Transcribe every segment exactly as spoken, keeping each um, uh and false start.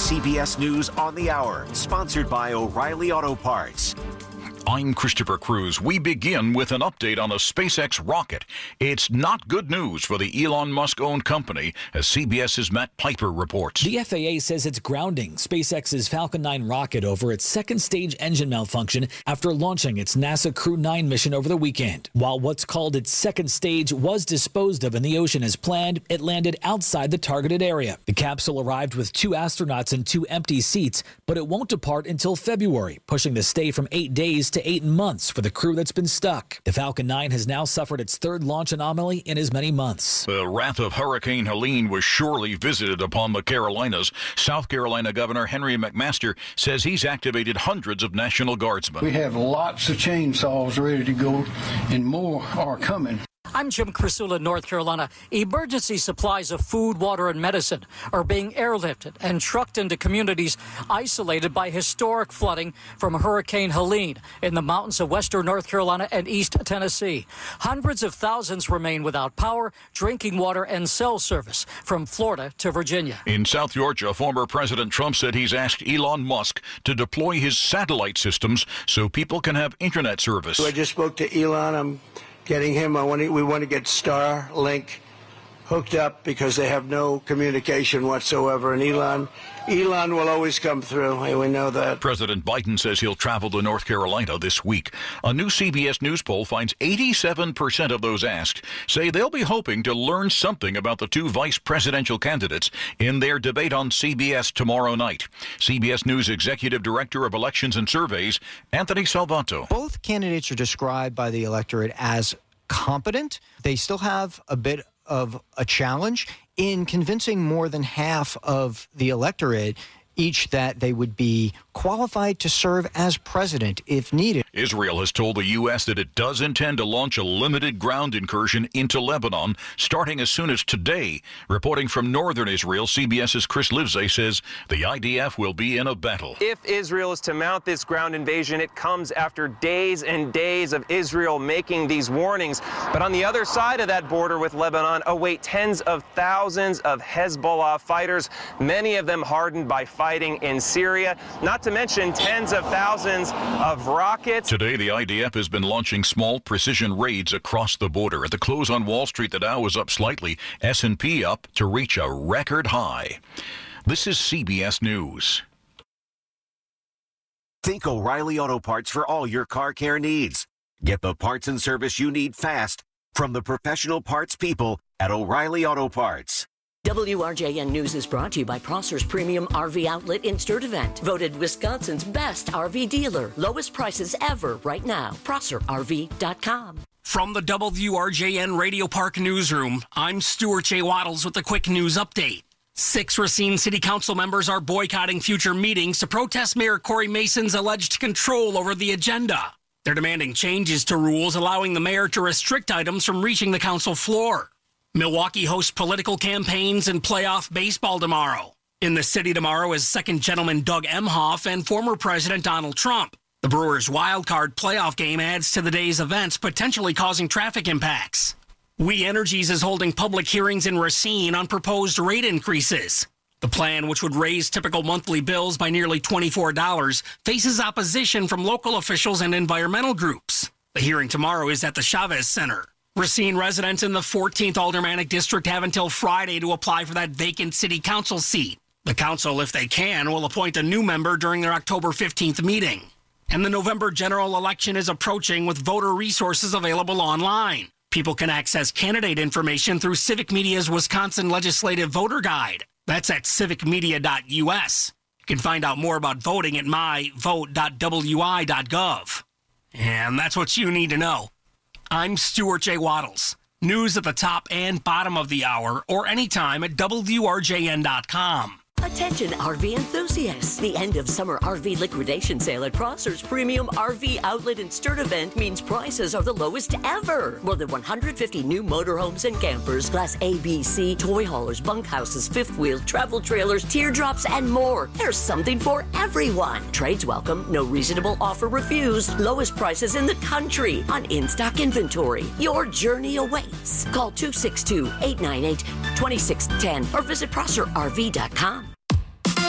C B S News on the Hour, sponsored by O'Reilly Auto Parts. I'm Christopher Cruz. We begin with an update on a SpaceX rocket. It's not good news for the Elon Musk-owned company, as CBS's Matt Piper reports. The F A A says it's grounding SpaceX's Falcon nine rocket over its second stage engine malfunction after launching its NASA Crew nine mission over the weekend. While what's called its second stage was disposed of in the ocean as planned, it landed outside the targeted area. The capsule arrived with two astronauts and two empty seats, but it won't depart until February, pushing the stay from eight days to eight months for the crew that's been stuck. The Falcon nine has now suffered its third launch anomaly in as many months. The wrath of Hurricane Helene was surely visited upon the Carolinas. South Carolina Governor Henry McMaster says he's activated hundreds of National Guardsmen. We have lots of chainsaws ready to go, and more are coming. I'm Jim Crisula, North Carolina. Emergency supplies of food, water, and medicine are being airlifted and trucked into communities isolated by historic flooding from Hurricane Helene in the mountains of western North Carolina and East Tennessee. Hundreds of thousands remain without power, drinking water, and cell service from Florida to Virginia. In South Georgia, former President Trump said he's asked Elon Musk to deploy his satellite systems so people can have internet service. I just spoke to Elon. I'm getting him. I want to, we want to get Starlink hooked up because they have no communication whatsoever. And Elon, Elon will always come through. Hey, we know that. President Biden says he'll travel to North Carolina this week. A new C B S News poll finds eighty-seven percent of those asked say they'll be hoping to learn something about the two vice presidential candidates in their debate on C B S tomorrow night. C B S News Executive Director of Elections and Surveys, Anthony Salvato. Both candidates are described by the electorate as competent. They still have a bit of a challenge in convincing more than half of the electorate each that they would be qualified to serve as president if needed. Israel has told the U S that it does intend to launch a limited ground incursion into Lebanon starting as soon as today. Reporting from northern Israel, CBS's Chris Livesay says the I D F will be in a battle. If Israel is to mount this ground invasion, it comes after days and days of Israel making these warnings. But on the other side of that border with Lebanon await tens of thousands of Hezbollah fighters, many of them hardened by fighting in Syria, not to mention tens of thousands of rockets. Today, the I D F has been launching small precision raids across the border. At the close on Wall Street, the Dow was up slightly, S and P up to reach a record high. This is C B S News. Think O'Reilly Auto Parts for all your car care needs. Get the parts and service you need fast from the professional parts people at O'Reilly Auto Parts. W R J N News is brought to you by Prosser's Premium R V Outlet in Sturtevant. Voted Wisconsin's best R V dealer. Lowest prices ever right now. Prosser R V dot com. From the W R J N Radio Park Newsroom, I'm Stuart J. Waddles with a quick news update. Six Racine City Council members are boycotting future meetings to protest Mayor Corey Mason's alleged control over the agenda. They're demanding changes to rules allowing the mayor to restrict items from reaching the council floor. Milwaukee hosts political campaigns and playoff baseball tomorrow. In the city tomorrow is Second Gentleman Doug Emhoff and former President Donald Trump. The Brewers' wildcard playoff game adds to the day's events, potentially causing traffic impacts. We Energies is holding public hearings in Racine on proposed rate increases. The plan, which would raise typical monthly bills by nearly twenty-four dollars, faces opposition from local officials and environmental groups. The hearing tomorrow is at the Chavez Center. Racine residents in the fourteenth Aldermanic District have until Friday to apply for that vacant city council seat. The council, if they can, will appoint a new member during their October fifteenth meeting. And the November general election is approaching with voter resources available online. People can access candidate information through Civic Media's Wisconsin Legislative Voter Guide. That's at civic media dot U S. You can find out more about voting at my vote dot W I dot gov. And that's what you need to know. I'm Stuart J. Waddles. News at the top and bottom of the hour or anytime at W R J N dot com. Attention R V enthusiasts. The end of summer R V liquidation sale at Prosser's Premium R V Outlet in Sturtevant means prices are the lowest ever. More than one hundred fifty new motorhomes and campers, Class A, B, C, toy haulers, bunkhouses, fifth wheel, travel trailers, teardrops, and more. There's something for everyone. Trades welcome, no reasonable offer refused. Lowest prices in the country on in-stock inventory. Your journey awaits. Call two six two, eight nine eight, two six one zero or visit Prosser R V dot com.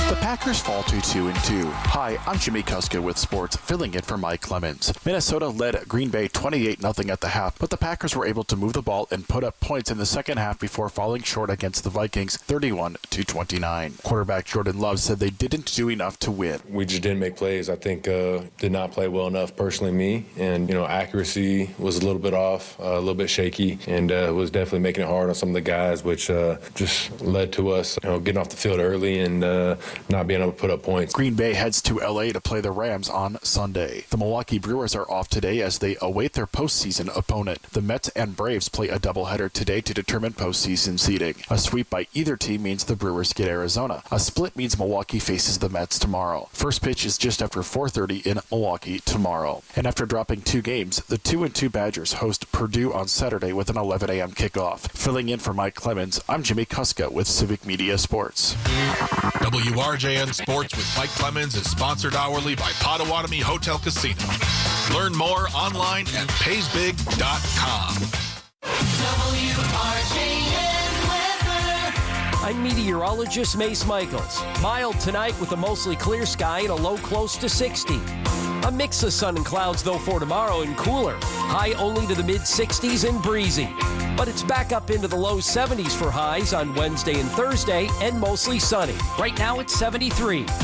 The Packers fall to two and two. Hi, I'm Jimmy Kuska with sports, filling in for Mike Clemens. Minnesota led Green Bay twenty-eight nothing at the half, but the Packers were able to move the ball and put up points in the second half before falling short against the Vikings thirty-one to twenty-nine. Quarterback Jordan Love said they didn't do enough to win. We just didn't make plays. I think uh, did not play well enough, personally, me. And, you know, accuracy was a little bit off, uh, a little bit shaky, and uh, was definitely making it hard on some of the guys, which uh, just led to us, you know, getting off the field early and uh, not being able to put up points. Green Bay heads to L A to play the Rams on Sunday. The Milwaukee Brewers are off today as they await their postseason opponent. The Mets and Braves play a doubleheader today to determine postseason seeding. A sweep by either team means the Brewers get Arizona. A split means Milwaukee faces the Mets tomorrow. First pitch is just after four thirty in Milwaukee tomorrow. And after dropping two games, the two and two Badgers host Purdue on Saturday with an eleven a.m. kickoff. Filling in for Mike Clemens, I'm Jimmy Kuska with Civic Media Sports. W R J N Sports with Mike Clemens is sponsored hourly by Potawatomi Hotel Casino. Learn more online at pays big dot com. W R J N weather. I'm meteorologist Mace Michaels. Mild tonight with a mostly clear sky and a low close to sixty. A mix of sun and clouds, though, for tomorrow and cooler. High only to the mid-sixties and breezy. But it's back up into the low seventies for highs on Wednesday and Thursday and mostly sunny. Right now it's seventy-three. W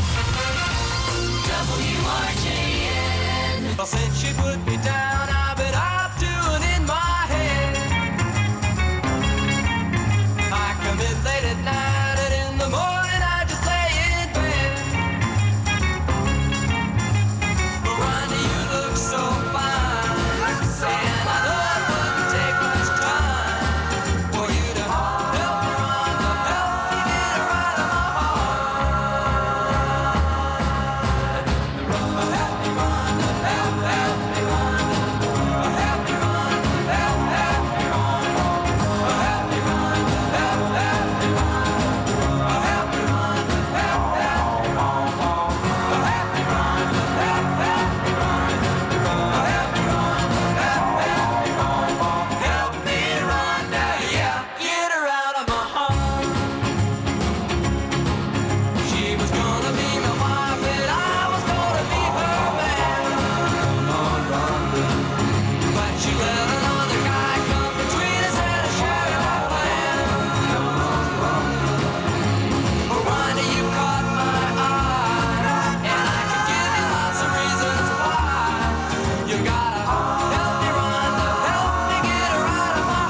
R J N. Well, since she put me down, I've been up doing in my head. I come in late at night and in the morning I just lay in bed. Miranda, you look so fine, and I know it wouldn't take much time for you to help Miranda, help me get her out of my heart. Help me, Miranda, help, help me, Miranda. Help me, Miranda, help, help me, Miranda. Help me, Miranda, help, help me, Miranda. Help me, Miranda, help, help me, Miranda. Help me, Miranda, help, help me, Miranda. Help me, Miranda, help, help me, Miranda. Help me, Miranda, yeah, get her out of my heart. She was gonna be my wife, and I was gonna be her man. But she let another guy come between us and I shared our plan. Miranda, you caught my eye, and I could give you lots of reasons why. You gotta help me, Miranda, help me get her out of my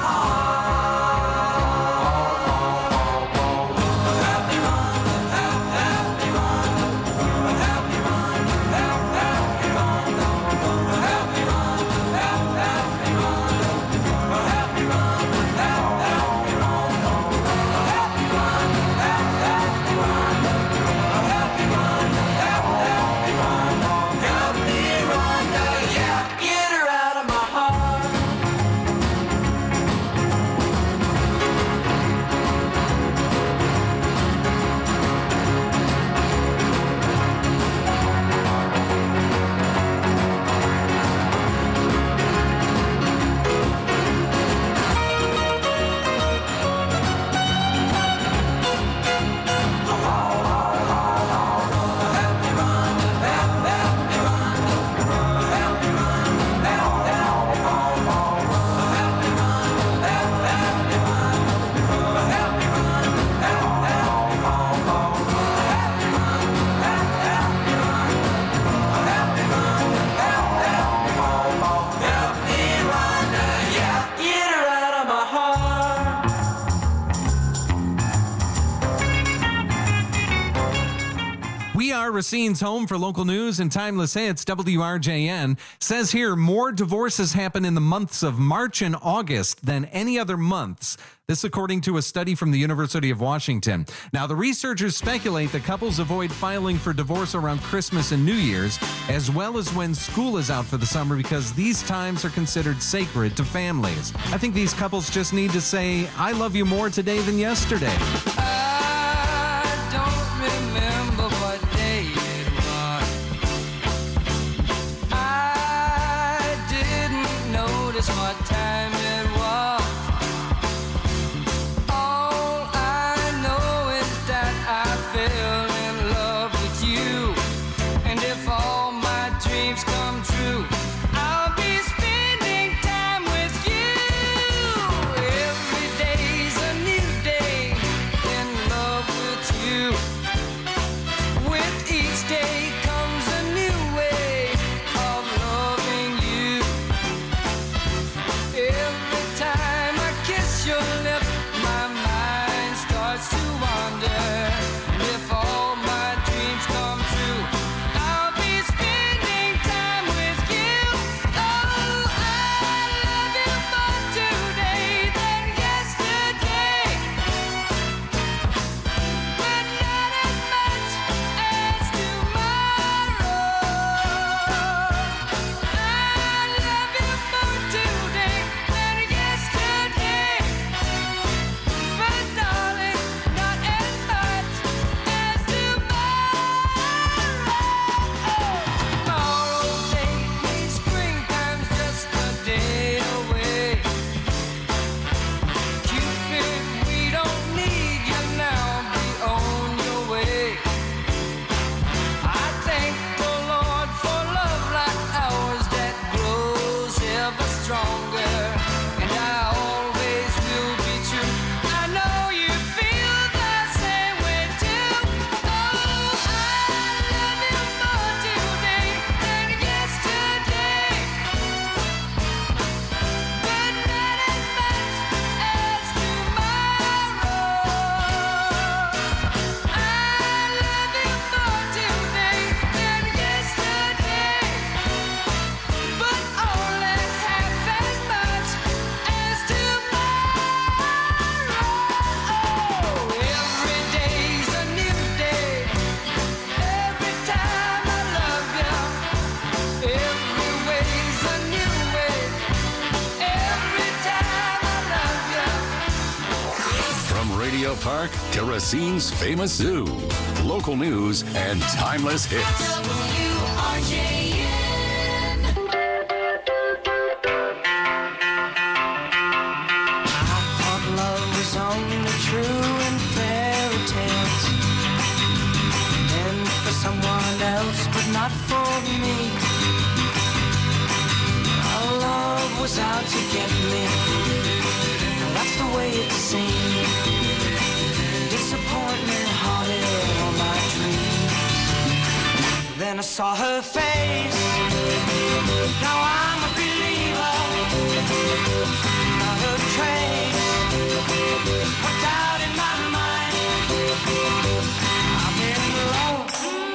heart. Help me, Miranda, help, help me, Miranda. Help me, Miranda, help, help me, Miranda. Help me, Miranda, help, help me, Miranda. Help me, Miranda, help, help me, Miranda. Help me, Miranda, help, help me, Miranda. Help me, Miranda, help, help me, Miranda. Help me, Miranda, yeah, get her out of my heart. Help me, Miranda, yeah, get her out of my heart. We are Racine's home for local news and timeless hits. W R J N says here more divorces happen in the months of March and August than any other months. This according to a study from the University of Washington. Now, the researchers speculate that couples avoid filing for divorce around Christmas and New Year's, as well as when school is out for the summer, because these times are considered sacred to families. I think these couples just need to say, I love you more today than yesterday. I don't remember what day it was. I didn't notice what time it was. All I know is that I fell in love. park to Racine's famous zoo. Local news and timeless hits. W R J N. I thought love was only true in fairy tales, and for someone else, but not for me. Our love was out to get me. That's the way it seemed. Disappointment haunted all my dreams. Then I saw her face. Now I'm a believer. Not a trace. Put doubt in my mind. I'm in love.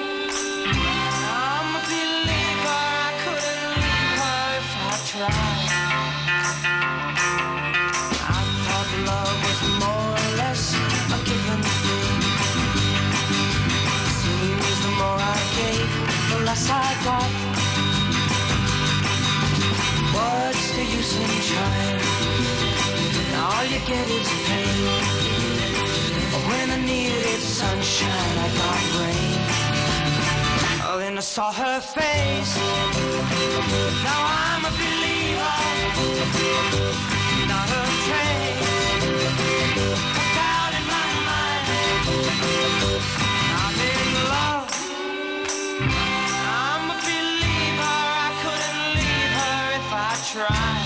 I'm a believer. I couldn't leave her if I tried. Love was more or less a given thing. Seems the more I gave, the less I got. What's the use in trying? All you get is pain. When I needed sunshine, I got rain. Oh, then I saw her face. Now I'm a believer. Not a trace. Put doubt in my mind. I'm in love. I'm a believer. I couldn't leave her if I tried.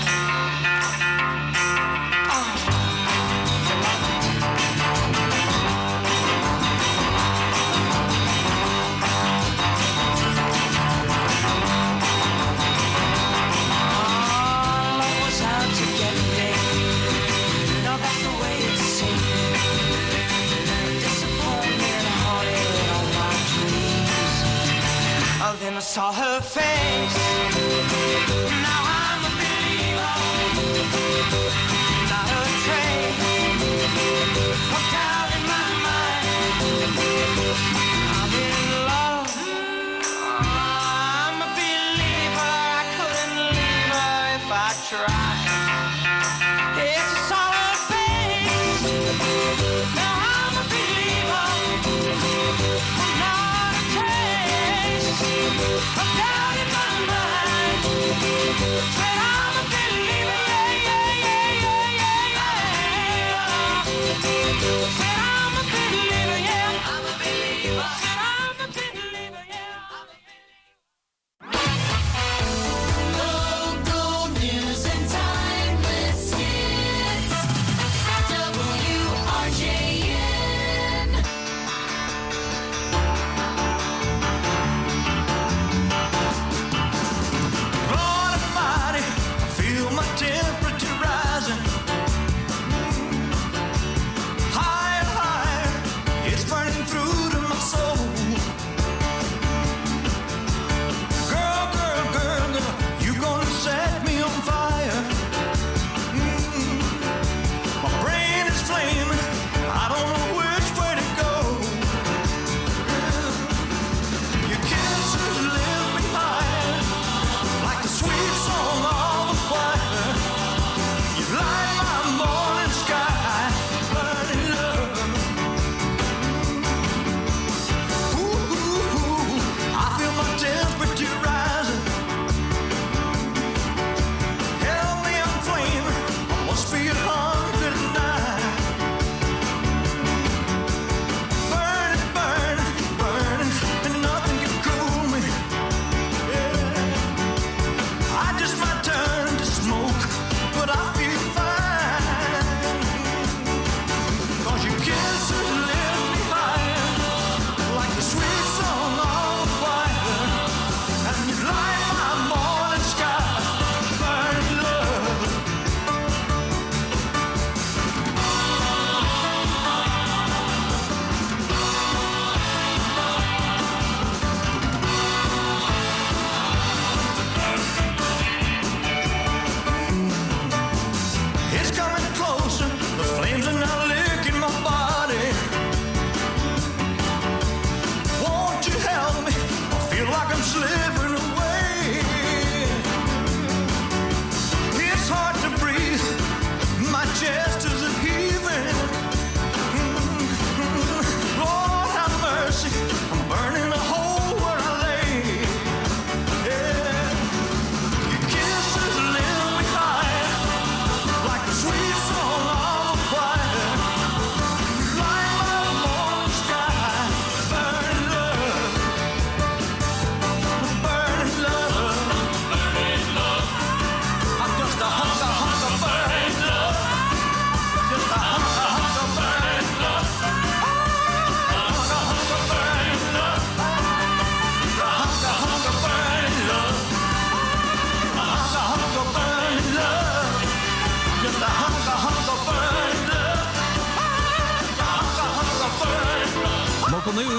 Then I saw her face. Now I'm a believer. Not a trace. Put doubt in my mind. I'm in love. I'm a believer. I couldn't leave her if I tried. Yes, I saw her face. Now I'm a believer. Not a trace. I'm down in my mind. Said I'm a believer, yeah, yeah, yeah.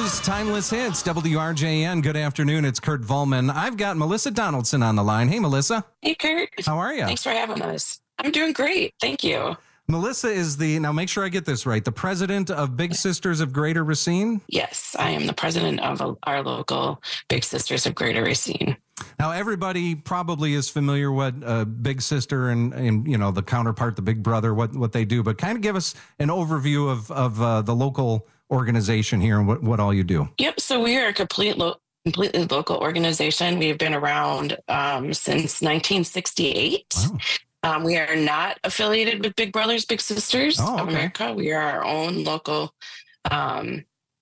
News, Timeless Hits, W R J N. Good afternoon. It's Kurt Volman. I've got Melissa Donaldson on the line. Hey, Melissa. Hey, Kurt. How are you? Thanks for having us. I'm doing great. Thank you. Melissa is the, now make sure I get this right, the president of Big Sisters of Greater Racine? Yes, I am the president of our local Big Sisters of Greater Racine. Now, everybody probably is familiar with uh, Big Sister and, and, you know, the counterpart, the Big Brother, what, what they do, but kind of give us an overview of, of uh, the local organization here and what, what all you do. Yep, so we are a complete lo- completely local organization. We've been around um, since nineteen sixty-eight. Wow. Um, we are not affiliated with Big Brothers Big Sisters oh, okay. of America. We are our own local um,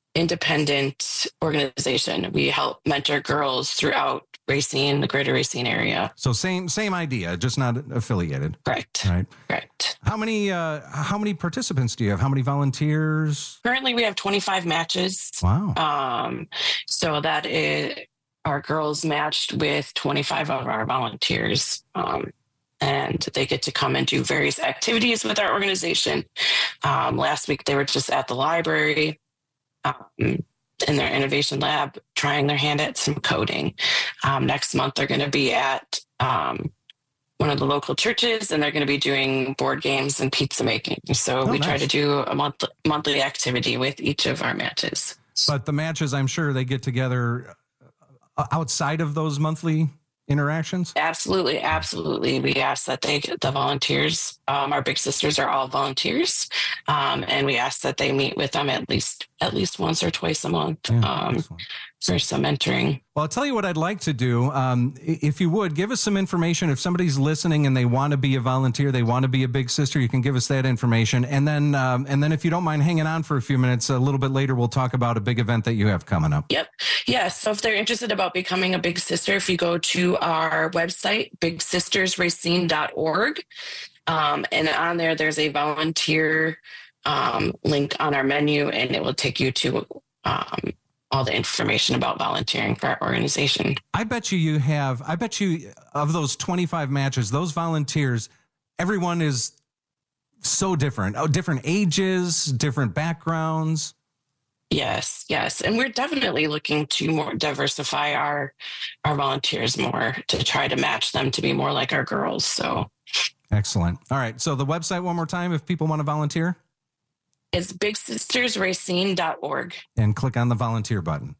independent organization. We help mentor girls throughout Racine, the Greater Racine area. So same same idea, just not affiliated. Correct. Right. Correct. How many uh, how many participants do you have? How many volunteers? Currently, we have twenty-five matches. Wow. Um, so that is our girls matched with twenty-five of our volunteers. Um, and they get to come and do various activities with our organization. Um, last week, they were just at the library um, in their innovation lab, trying their hand at some coding. Um, next month, they're going to be at um, one of the local churches, and they're going to be doing board games and pizza making. So oh, we nice. try to do a month, monthly activity with each of our matches. But the matches, I'm sure they get together outside of those monthly interactions? Absolutely, absolutely. We ask that they, the volunteers, um, our Big Sisters are all volunteers, um, and we ask that they meet with them at least at least once or twice a month yeah, um, for some mentoring. Well, I'll tell you what I'd like to do. Um, if you would, give us some information. If somebody's listening and they want to be a volunteer, they want to be a Big Sister, you can give us that information. And then, um, and then if you don't mind hanging on for a few minutes, a little bit later, we'll talk about a big event that you have coming up. Yep. Yeah. So if they're interested about becoming a Big Sister, if you go to our website, big sisters racine dot org, um, and on there, there's a volunteer um, link on our menu, and it will take you to um, all the information about volunteering for our organization. I bet you you have, I bet you of those twenty-five matches, those volunteers, everyone is so different. Oh, different ages, different backgrounds. Yes, yes. And we're definitely looking to more diversify our our volunteers more to try to match them to be more like our girls. So excellent. All right. So the website one more time if people want to volunteer. It's big sisters racine dot org. And click on the volunteer button.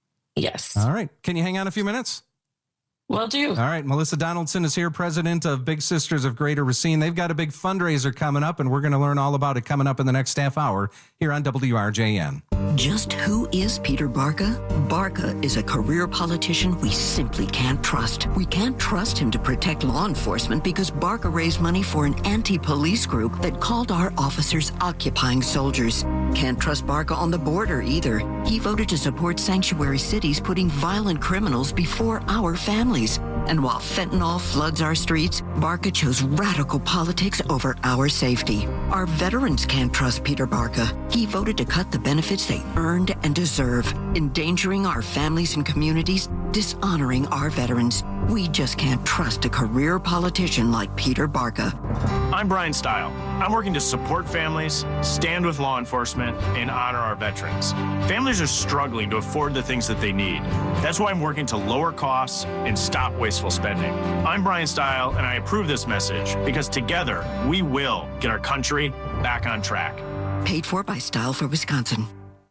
Yes. All right. Can you hang on a few minutes? Will do. All right. Melissa Donaldson is here, president of Big Sisters of Greater Racine. They've got a big fundraiser coming up, and we're going to learn all about it coming up in the next half hour here on W R J N. Just who is Peter Barca? Barca is a career politician we simply can't trust. We can't trust him to protect law enforcement because Barca raised money for an anti-police group that called our officers occupying soldiers. Can't trust Barca on the border either. He voted to support sanctuary cities putting violent criminals before our families. And while fentanyl floods our streets, Barca chose radical politics over our safety. Our veterans can't trust Peter Barca. He voted to cut the benefits they earned and deserve, endangering our families and communities, dishonoring our veterans. We just can't trust a career politician like Peter Barca. I'm Brian Stile. I'm working to support families, stand with law enforcement, and honor our veterans. Families are struggling to afford the things that they need. That's why I'm working to lower costs and stop wasteful spending. I'm Brian Stile, and I approve this message because together we will get our country back on track. Paid for by Style for Wisconsin.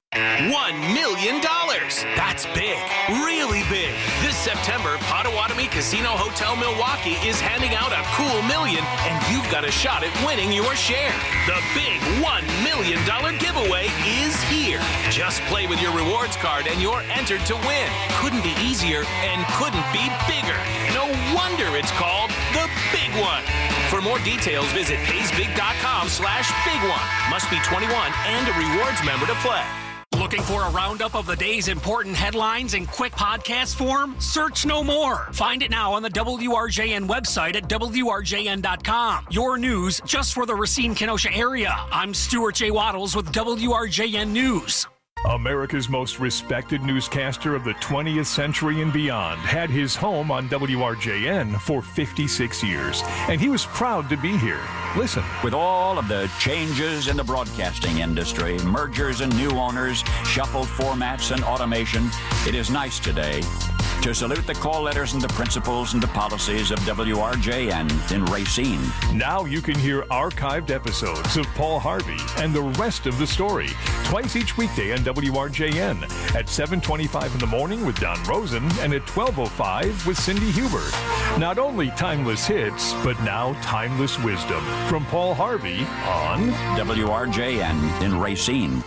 One million dollars. That's big, really big. This September, Potawatomi Casino Hotel Milwaukee is handing out a cool million, and you've got a shot at winning your share. The big one million dollars giveaway is here. Just play with your rewards card and you're entered to win. Couldn't be easier and couldn't be bigger. No wonder it's called the Big One. For more details, visit paysbig.com slash big one. Must be twenty-one and a rewards member to play. Looking for a roundup of the day's important headlines in quick podcast form? Search no more. Find it now on the W R J N website at W R J N dot com. Your news just for the Racine-Kenosha area. I'm Stuart J. Waddles with W R J N News. America's most respected newscaster of the twentieth century and beyond had his home on W R J N for fifty-six years, and he was proud to be here. Listen. With all of the changes in the broadcasting industry, mergers and new owners, shuffled formats and automation, it is nice today to salute the call letters and the principles and the policies of W R J N in Racine. Now you can hear archived episodes of Paul Harvey and the rest of the story twice each weekday on W R J N at seven twenty-five in the morning with Don Rosen and at twelve oh five with Cindy Hubert. Not only timeless hits, but now timeless wisdom from Paul Harvey on W R J N in Racine.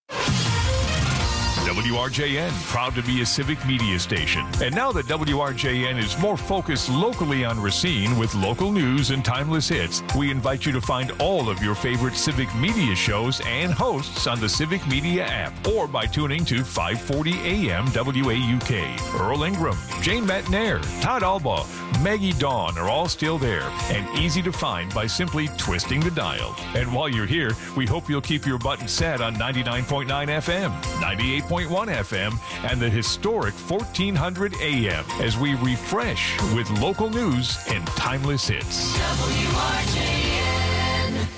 W R J N, proud to be a civic media station. And now that W R J N is more focused locally on Racine with local news and timeless hits, we invite you to find all of your favorite civic media shows and hosts on the Civic Media app or by tuning to five forty A M W A U K. Earl Ingram, Jane Matnair, Todd Alba, Maggie Dawn are all still there and easy to find by simply twisting the dial. And while you're here, we hope you'll keep your button set on ninety-nine point nine F M, ninety-eight point one F M, and the historic fourteen hundred A M as we refresh with local news and timeless hits. W R J N.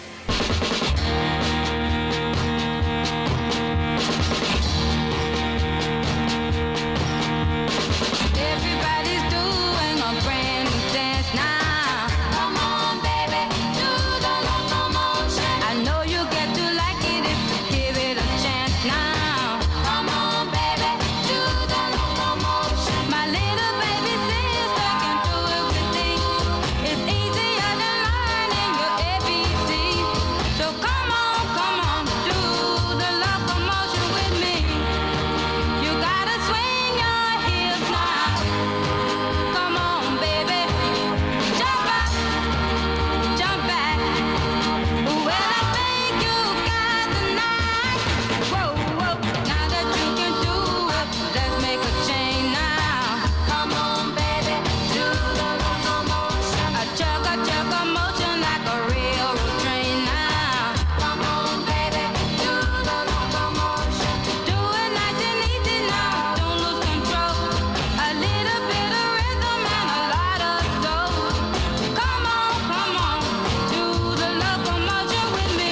Everybody's doing a brand new dance now. Come on, baby, do the locomotion. I know you get to like it if you give it a chance now. Come on, baby, do the locomotion. My little baby sister can do it with ease. It's easier than learning your A B C. So come on, come on, do the locomotion with me. You gotta swing your hips now. Come on, baby, jump up, jump back. Well, I think you got the knack. Whoa, whoa, now that you can do it, let's make a change now. Come on, baby, do the locomotion. A chug a chug a motion like a railroad train now. Come on, baby, do the locomotion. Do it nice and easy now, don't lose control. A little bit of rhythm and a lot of soul. Come on, come on, do the locomotion with me.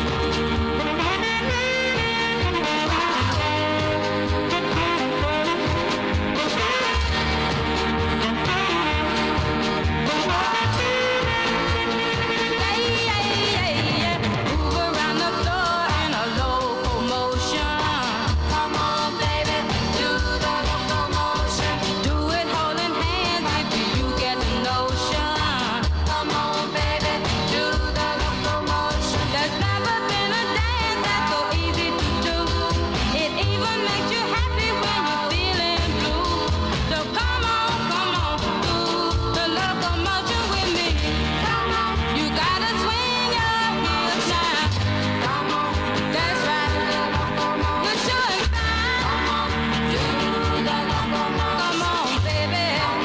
Move around the floor in a locomotion. Come on, baby, do the locomotion. Do it holding hands if you get the notion. Come on, baby, do the locomotion. There's never been a dance that's so easy to do. It even makes you happy when you're feeling blue. So come on, come on, do the locomotion with me. Come on, you gotta swing your hips now. Come on, that's right. You're doing fine. Come on, do the locomotion. Come on, baby.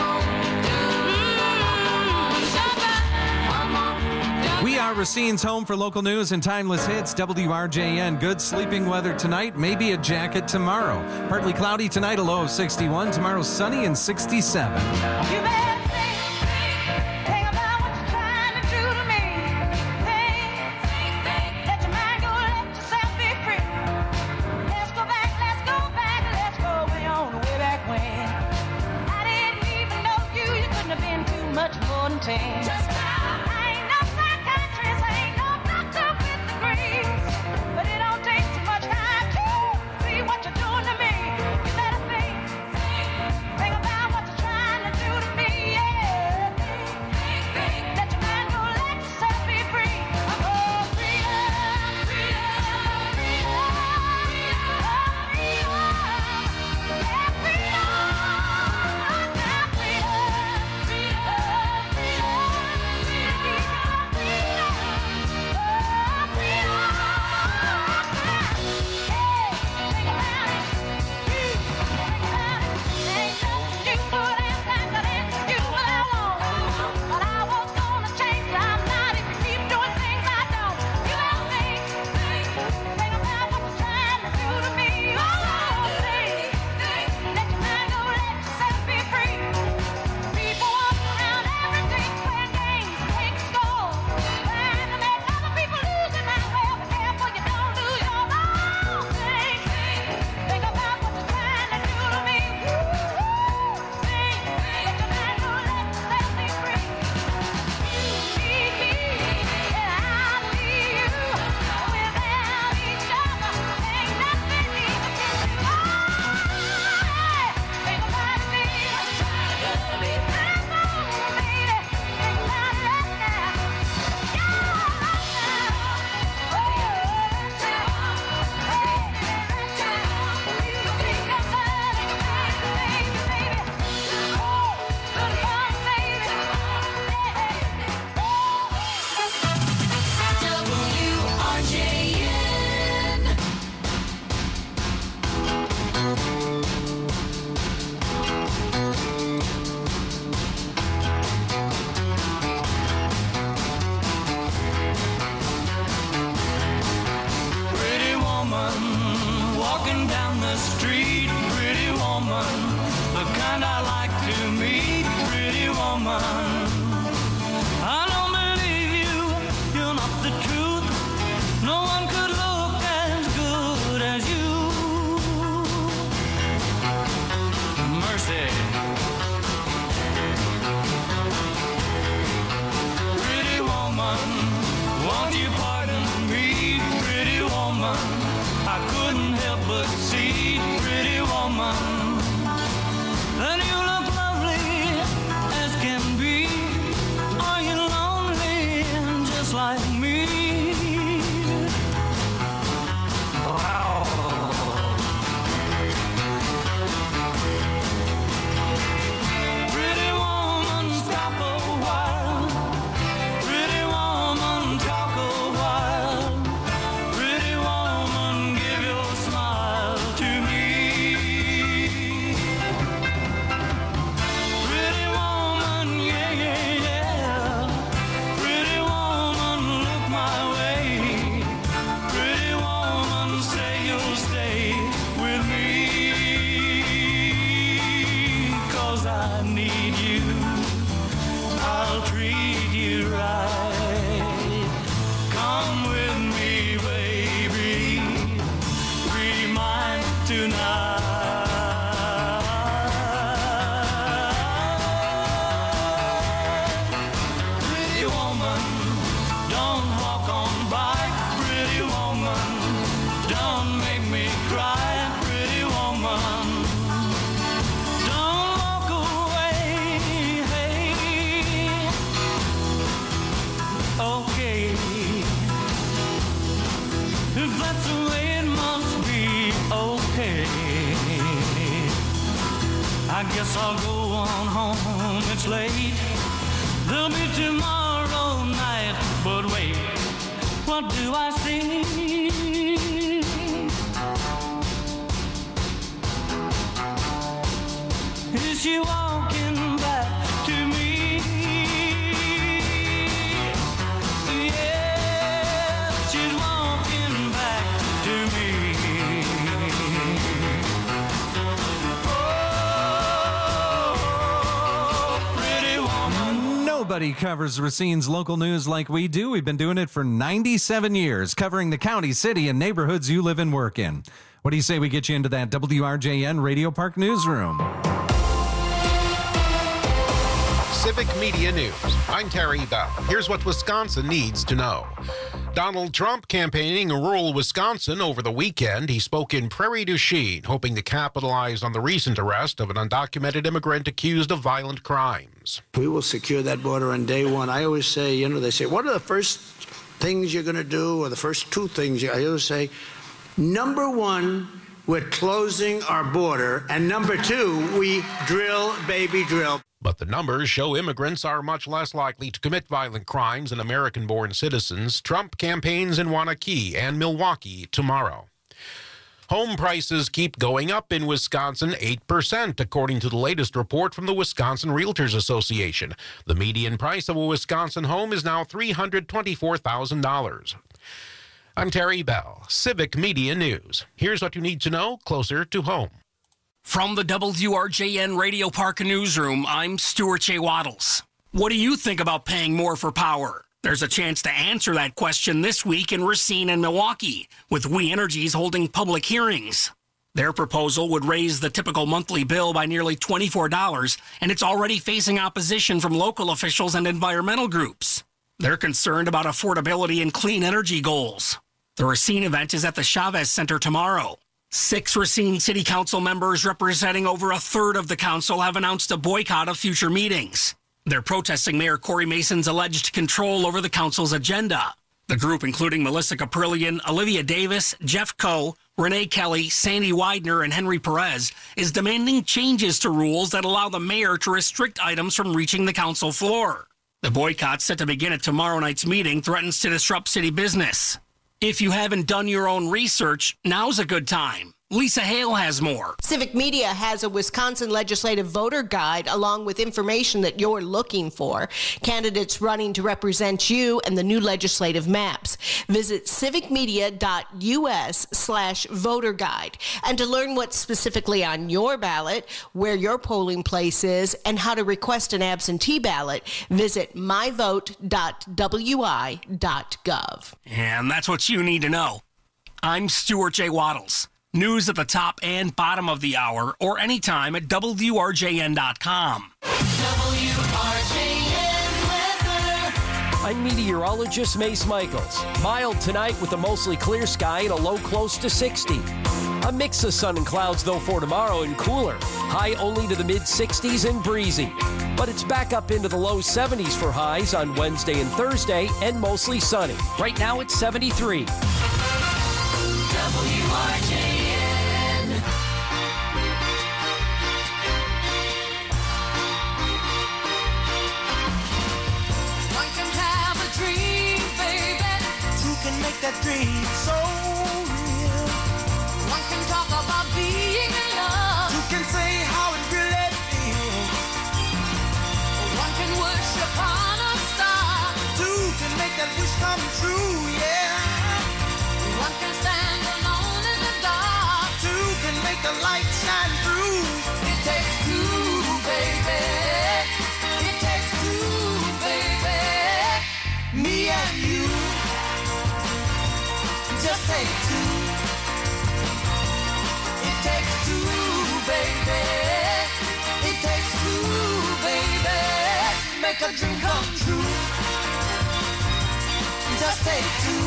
Mm, jump up. Come on. We are Racine's home for local news and timeless hits. W R J N. Good sleeping weather tonight. Maybe a jacket tomorrow. Partly cloudy tonight, a low of sixty-one. Tomorrow, sunny and sixty-seven. You better think, think, think about what you're trying to do to me. Think, think, think, let your mind go, let yourself be free. Let's go back, let's go back, let's go way on, way back when. I didn't even know you, you couldn't have been too much more than ten. I ain't no psychiatrist, I ain't no doctor with degrees, but it don't take too much time to see what you're doing to me. You better think, think, think about what you're trying to do to me, yeah. Think, think, let your mind go, let yourself be free. Oh, freedom, freedom, freedom, freedom, yeah, freedom, now freedom, freedom, freedom, freedom. If that's the way it must be, okay. I guess I'll go on home, it's late. There'll be tomorrow night, but wait, what do I see? Is she walking back to me? Yeah, she's walking back to me. Oh, pretty woman. Nobody covers Racine's local news like we do. We've been doing it for ninety-seven years, covering the county, city, and neighborhoods you live and work in. What do you say we get you into that W R J N Radio Park newsroom? Civic Media News. I'm Terry Bell. Here's what Wisconsin needs to know. Donald Trump campaigning in rural Wisconsin over the weekend. He spoke in Prairie du Chien, hoping to capitalize on the recent arrest of an undocumented immigrant accused of violent crimes. We will secure that border on day one. I always say, you know, they say, what are the first things you're going to do, or the first two things? You, I always say, number one, we're closing our border, and number two, we drill, baby, drill. But the numbers show immigrants are much less likely to commit violent crimes than American-born citizens. Trump campaigns in Waunakee and Milwaukee tomorrow. Home prices keep going up in Wisconsin, eight percent, according to the latest report from the Wisconsin Realtors Association. The median price of a Wisconsin home is now three hundred twenty-four thousand dollars. I'm Terry Bell, Civic Media News. Here's what you need to know closer to home. From the W R J N Radio Park newsroom, I'm Stuart J. Waddles. What do you think about paying more for power? There's a chance to answer that question this week in Racine and Milwaukee, with We Energies holding public hearings. Their proposal would raise the typical monthly bill by nearly twenty-four dollars, and it's already facing opposition from local officials and environmental groups. They're concerned about affordability and clean energy goals. The Racine event is at the Chavez Center tomorrow. Six Racine City Council members representing over a third of the council have announced a boycott of future meetings. They're protesting Mayor Corey Mason's alleged control over the council's agenda. The group, including Melissa Caprillion, Olivia Davis, Jeff Coe, Renee Kelly, Sandy Widener, and Henry Perez, is demanding changes to rules that allow the mayor to restrict items from reaching the council floor. The boycott, set to begin at tomorrow night's meeting, threatens to disrupt city business. If you haven't done your own research, now's a good time. Lisa Hale has more. Civic Media has a Wisconsin legislative voter guide along with information that you're looking for. Candidates running to represent you and the new legislative maps. Visit civicmedia.us slash voter guide. And to learn what's specifically on your ballot, where your polling place is, and how to request an absentee ballot, visit my vote dot w i dot gov. And that's what you need to know. I'm Stuart J. Waddles. News at the top and bottom of the hour, or anytime at W R J N dot com. W R J N weather. I'm meteorologist Mace Michaels. Mild tonight with a mostly clear sky and a low close to sixty. A mix of sun and clouds, though, for tomorrow and cooler. High only to the mid sixties and breezy. But it's back up into the low seventies for highs on Wednesday and Thursday, and mostly sunny. Right now it's seventy-three. W R J N. One can have a dream, baby. Two can make that dream so real. One can talk about being in love. Two can say how it really feels. One can wish upon a star. Two can make that wish come true, yeah. One can stand alone in the dark. Two can make the light shine through. It takes two, baby. It takes two, baby. Me and you. Just take two. It takes two, baby. It takes two, baby. Make a dream come true. Just take two.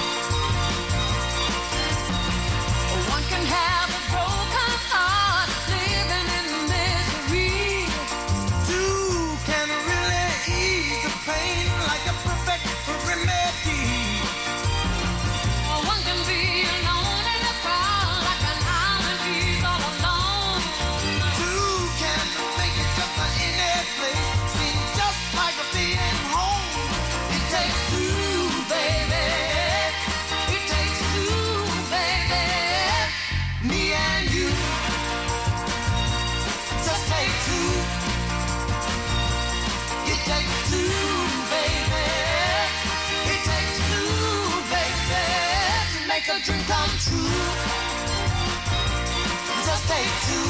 One can have a broken heart, living in misery. Two can really ease the pain like a perfect remedy. One can be a dream come true. Just take two.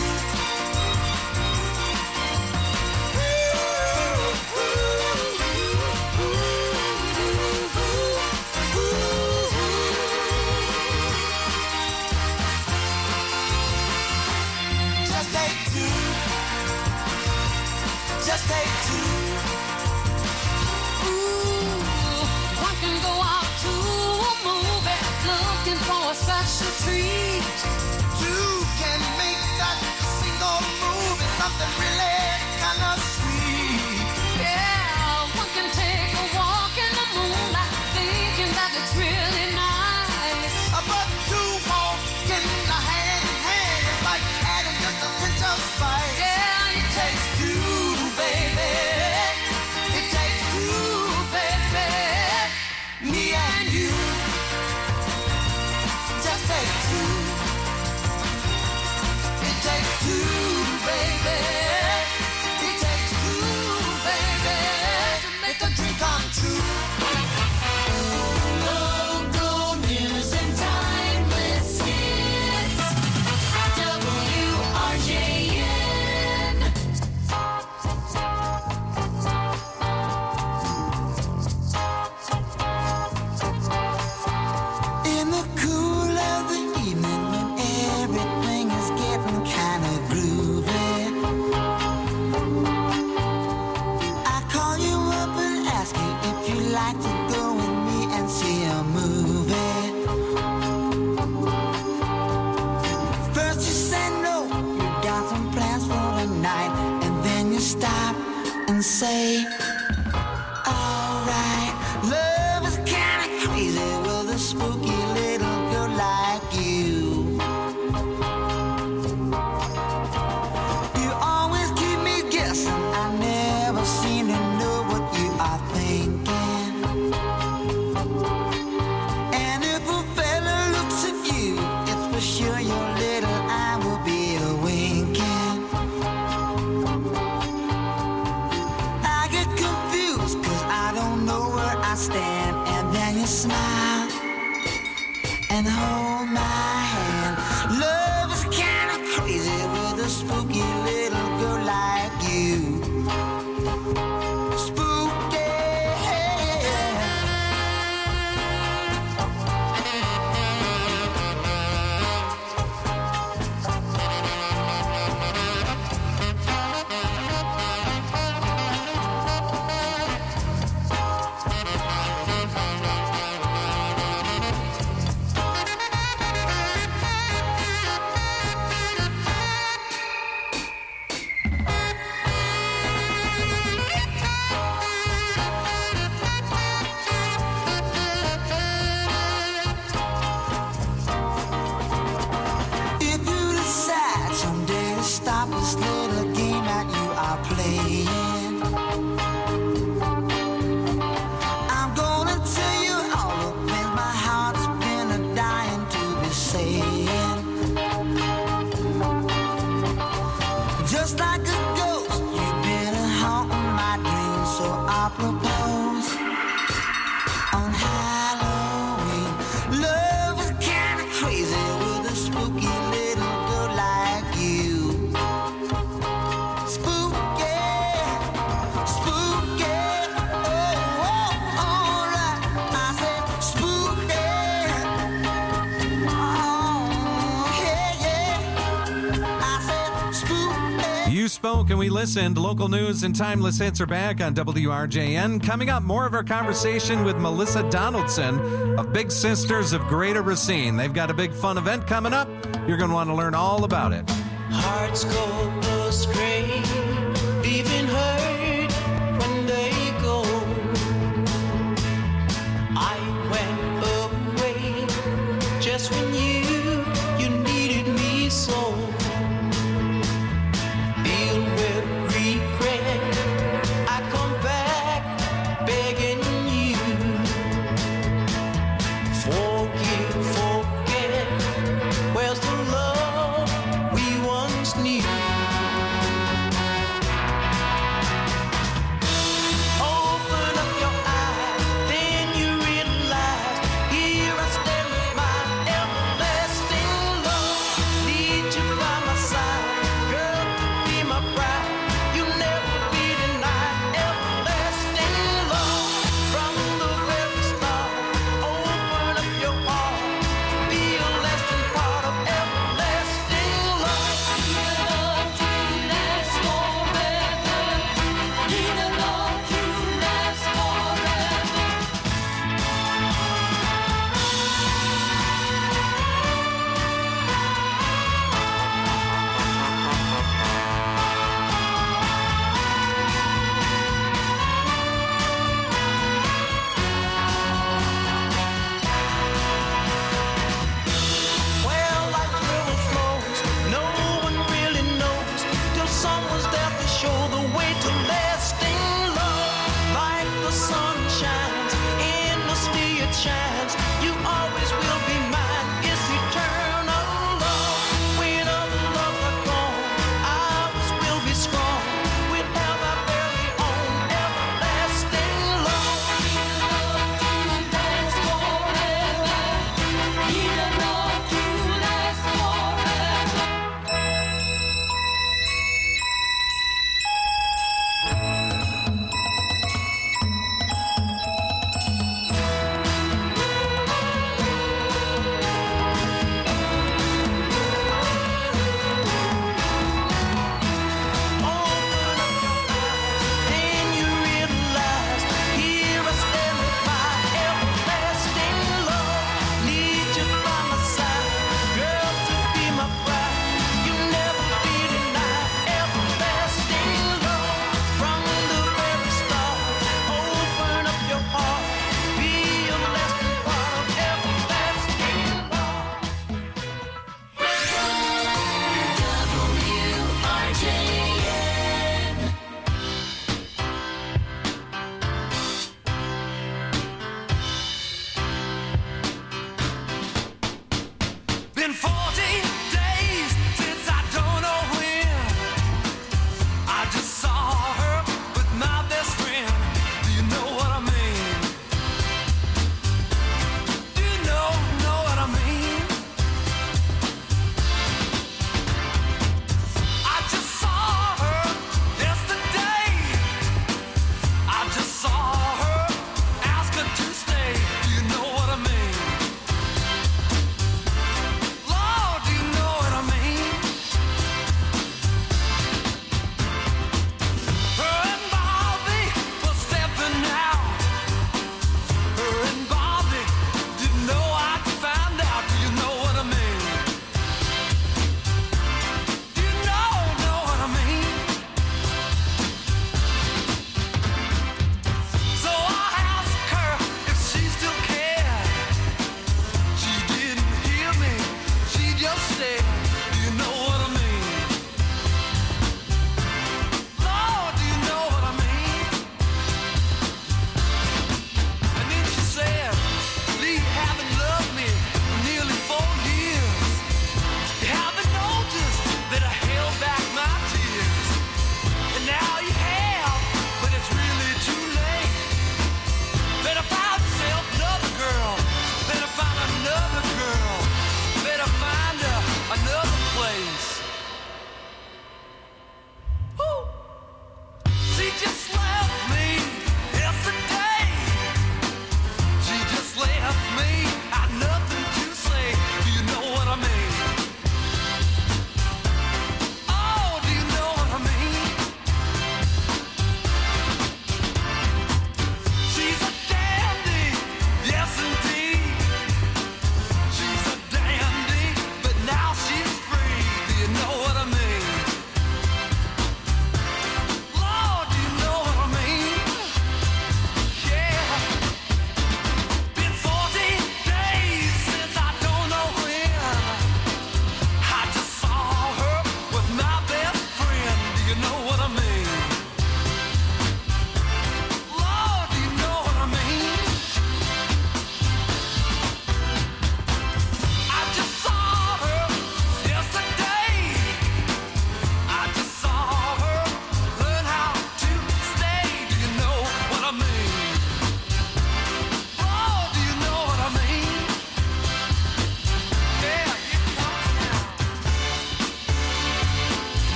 Just take two. Just take two. Ooh, one can go out to a movie looking for such a treat. Two can make that single movie something really kind of sweet. Yeah, one can take a walk in the moonlight thinking that it's really nice. But two walking hand in hand is like adding just a pinch of spice. Yeah, it takes two, baby. It takes two, baby. Me and you. Just take two. It takes two, baby. It takes two, baby, to make a dream come true. Local news and timeless hits. W R J N. In the cool of the evening when everything is getting kind of groovy, I call you up and ask you if you'd like to go with me and see a movie. First you say no, you got some plans for the night, and then you stop and say, alright, love is kinda crazy with a spooky little girl like you. You always keep me guessing, I never seem to know what you are thinking. And if a fella looks at you, it's for sure your little eye will be a winking. I get confused cause I don't know where I stand, and then you smile and hold my hand. Love is kinda crazy with a spooky little girl like you. Spooky. If you decide someday to stop this little game that you are playing, I'm gonna tell you all the things my heart's been a dying to be saying. Just like a ghost, you've been a haunting my dreams, so I propose on Halloween. Love is kinda crazy with a spooky little girl like you. Spooky, spooky, oh, oh, alright. I said spooky, oh, yeah, yeah. I said spooky. You spoke and we listened. Local news and timeless hits are back on W R J N. Coming up, more of our conversation with Melissa Donaldson of Big Sisters of Greater Racine. They've got a big fun event coming up. You're going to want to learn all about it. Hearts go astray, leaving hurt when they go. I went away just when you, you needed me so. Filled with regret, I come back begging you. Forgive, forget, where's the love we once knew?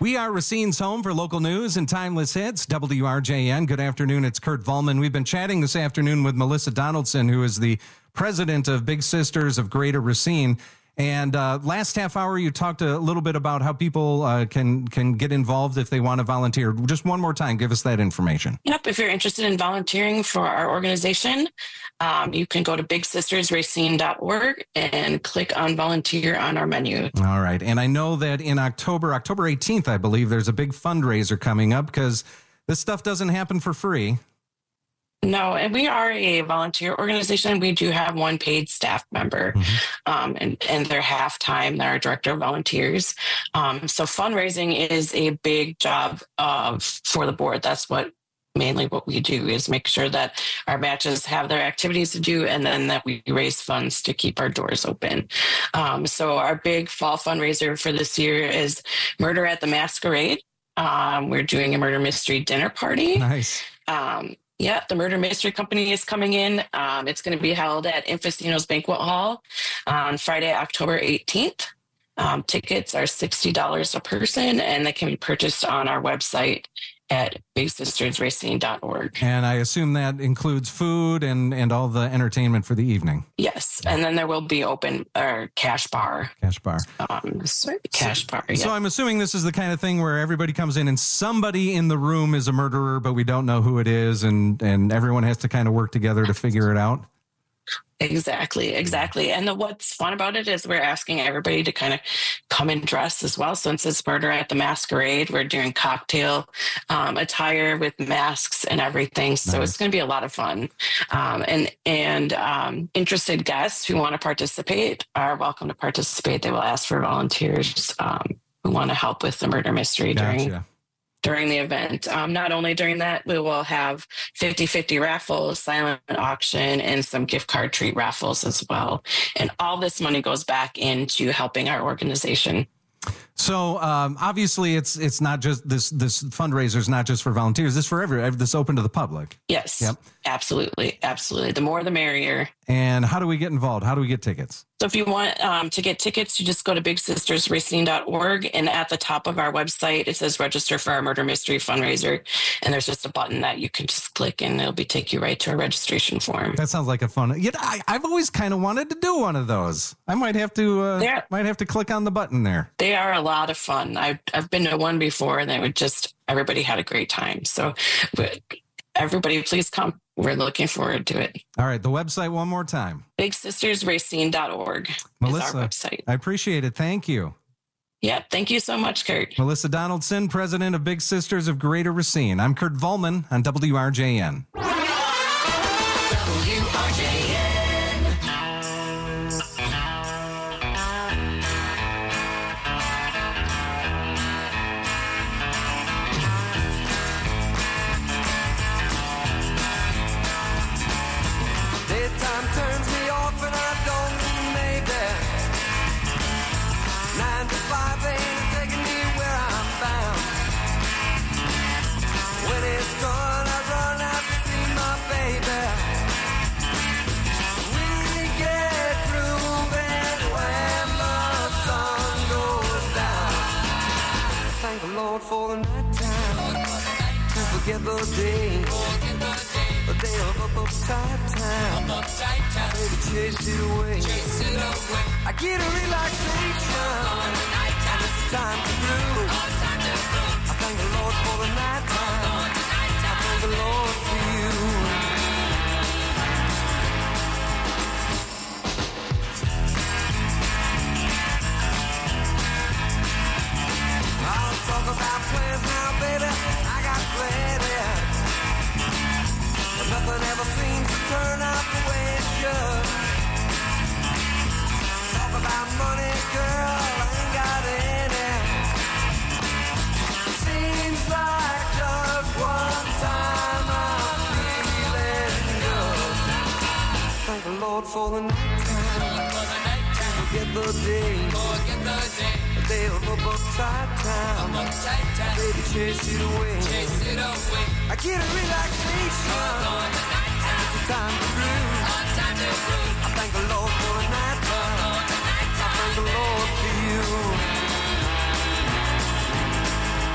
We are Racine's home for local news and timeless hits, W R J N. Good afternoon, it's Kurt Volman. We've been chatting this afternoon with Melissa Donaldson, who is the president of Big Sisters of Greater Racine. And uh, last half hour, you talked a little bit about how people uh, can can get involved if they want to volunteer. Just one more time, give us that information. Yep. If you're interested in volunteering for our organization, um, you can go to big sisters racine dot org and click on volunteer on our menu. All right. And I know that in October, October eighteenth, I believe, there's a big fundraiser coming up because this stuff doesn't happen for free. No, and we are a volunteer organization. We do have one paid staff member, mm-hmm. um, and, and they're half-time. They're our director of volunteers. Um, so fundraising is a big job of for the board. That's what mainly what we do is make sure that our matches have their activities to do, and then that we raise funds to keep our doors open. Um, so our big fall fundraiser for this year is Murder at the Masquerade. Um, we're doing a murder mystery dinner party. Nice. Um, Yeah, the Murder Mystery Company is coming in. Um, it's going to be held at Infocino's Banquet Hall on Friday, October eighteenth. Um, tickets are sixty dollars a person, and they can be purchased on our website at big sisters racine dot org. And I assume that includes food and, and all the entertainment for the evening. Yes, and then there will be open or cash bar. Cash bar. Um, sorry, cash so, bar. Yeah. So I'm assuming this is the kind of thing where everybody comes in and somebody in the room is a murderer, but we don't know who it is, and, and everyone has to kind of work together to figure it out. Exactly, exactly. And the, what's fun about it is we're asking everybody to kind of come in dress as well. Since it's Murder at the Masquerade, we're doing cocktail um, attire with masks and everything. So nice. It's going to be a lot of fun. Um, and and um, interested guests who want to participate are welcome to participate. They will ask for volunteers um, who want to help with the murder mystery Gotcha. during during the event. Um, not only during that, we will have fifty-fifty raffles, silent auction, and some gift card treat raffles as well. And all this money goes back into helping our organization. So um, obviously, it's it's not just this this fundraiser is not just for volunteers. This for every this open to the public. Yes. Yep. Absolutely. Absolutely. The more, the merrier. And how do we get involved? How do we get tickets? So if you want um, to get tickets, you just go to big sisters racine dot org, and at the top of our website, it says register for our murder mystery fundraiser. And there's just a button that you can just click, and it'll be take you right to a registration form. That sounds like a fun. You know, I, I've always kind of wanted to do one of those. I might have to. Uh, They're- might have to click on the button there. They are a lot of fun. I've I've been to one before, and they would just everybody had a great time. So, but everybody, please come. We're looking forward to it. All right, the website one more time. big sisters racine dot org Melissa, is our website. I appreciate it. Thank you. Yeah, thank you so much, Kurt. Melissa Donaldson, president of Big Sisters of Greater Racine. I'm Kurt Volman on W R J N. W R J N. Daytime turns me off and I don't mean maybe. Nine to five ain't taking me where I'm bound. When it's done, I run out to see my baby. We get grooving when the sun goes down. Thank the Lord for the night time to forget the day. A day of up, upside time. Baby, chase it away. I get a relaxation. And it's time to groove. I thank the Lord for the night time. I thank the Lord for you. I'll talk about plans now, baby. I got plenty. But nothing ever seems to turn out the way it should. Talk about money, girl, I ain't got any. Seems like just one time I'm feeling good. Thank the Lord for the night time. Forget the day. A day of up, uptight time. Baby, chase it away. I get a relaxation. And it's a time to groove. I thank the Lord for the night time. I thank the Lord for you.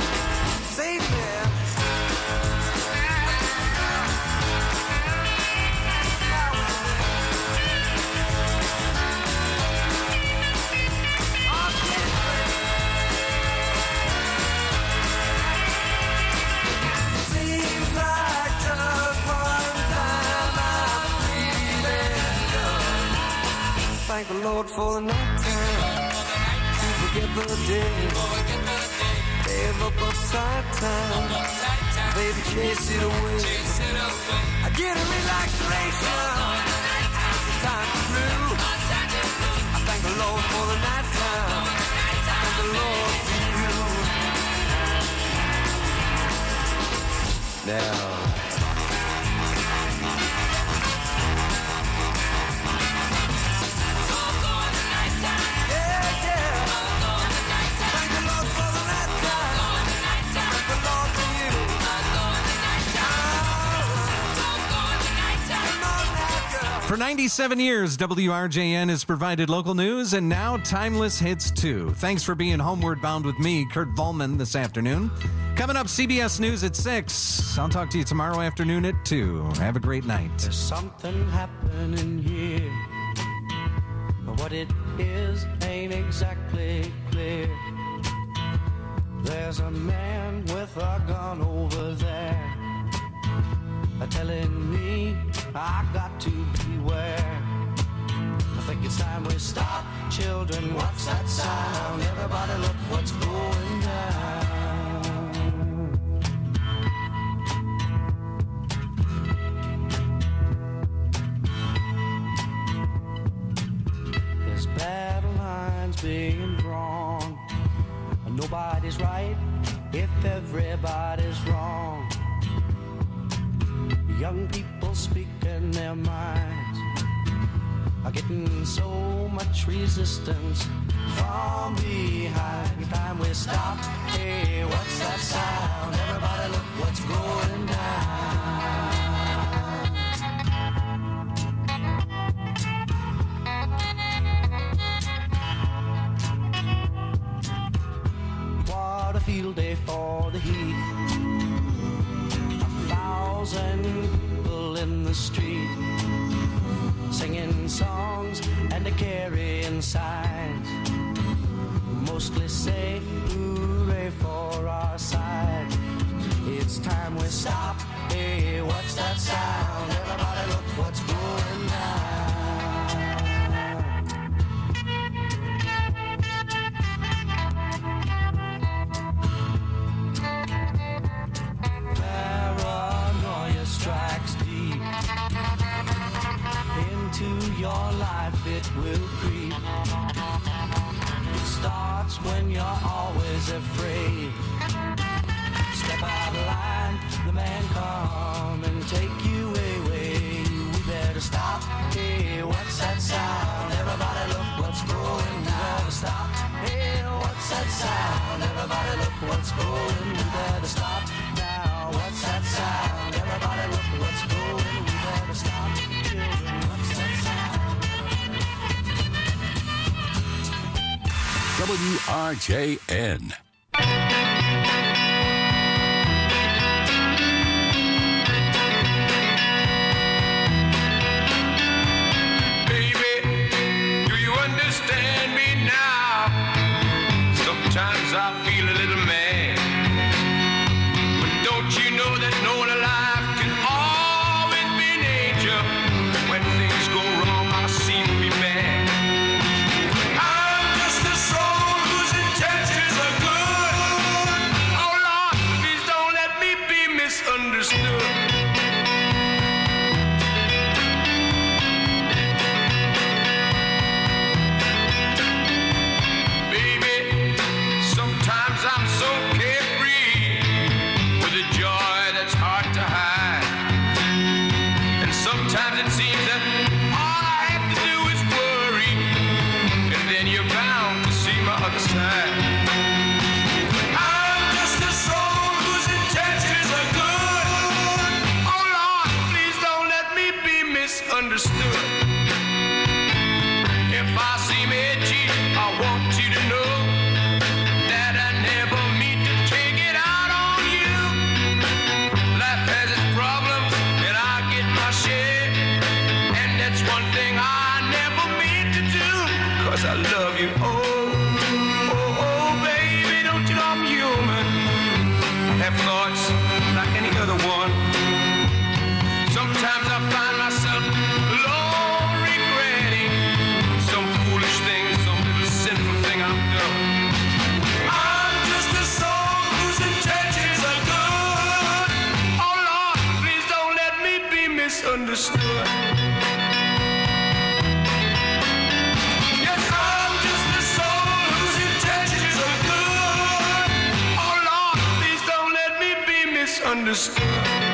the Lord for the night time. To forget the day. Save up uptight time. Baby, chase it away. I get a relaxation. It's a time to blue. I thank the Lord for the night time. Thank the Lord for you. Now. For ninety-seven years, W R J N has provided local news and now timeless hits too. Thanks for being homeward bound with me, Kurt Volman, this afternoon. Coming up, C B S News at six. I'll talk to you tomorrow afternoon at two. Have a great night. There's something happening here, but what it is ain't exactly clear. There's a man with a gun over there, telling me I got to beware. I think it's time we stop. Children, what's that sound? Everybody look what's going down. There's battle lines being drawn. Nobody's right if everybody's wrong. Young people speaking their minds are getting so much resistance from behind. Time we stop. Hey, what's that sound? Everybody look what's going down. What a field day for the heat. Thousand people in the street singing songs and carrying signs, mostly say hooray for our side. It's time we stop. Hey, what's that sound? Everybody look what's going down. Strikes deep into your life, it will creep. It starts when you're always afraid. Step out of line, the man come and take you away. We better stop. Hey, what's that sound? Everybody look what's going. We better stop. Hey, what's that sound? Everybody look what's going. We better stop now. What's that sound? Everybody look what's going. We better stop. Children, what's that sound? W R J N. Baby, do you understand me now? Sometimes I feel a little mad, but don't you know that no one alive can always be an angel? When things go wrong, I seem to be bad. I'm just a soul whose intentions are good. Oh Lord, please don't let me be misunderstood. Baby, sometimes I'm so carefree with a joy that's hard to hide. And sometimes it seems that all I have to do is worry, and then you're bound to see my other side. I'm just a soul whose intentions are good. Oh Lord, please don't let me be misunderstood. If I seem edgy, I want you to know that I never mean to take it out on you. Life has its problems, and I get my share. And that's one thing I never mean to do, 'cause I love you. Oh, oh, oh, baby, don't you know I'm human? Have thoughts like any other one. Sometimes I find myself alone regretting some misunderstood. Yes, I'm just a soul whose intentions are good. Oh Lord, please don't let me be misunderstood.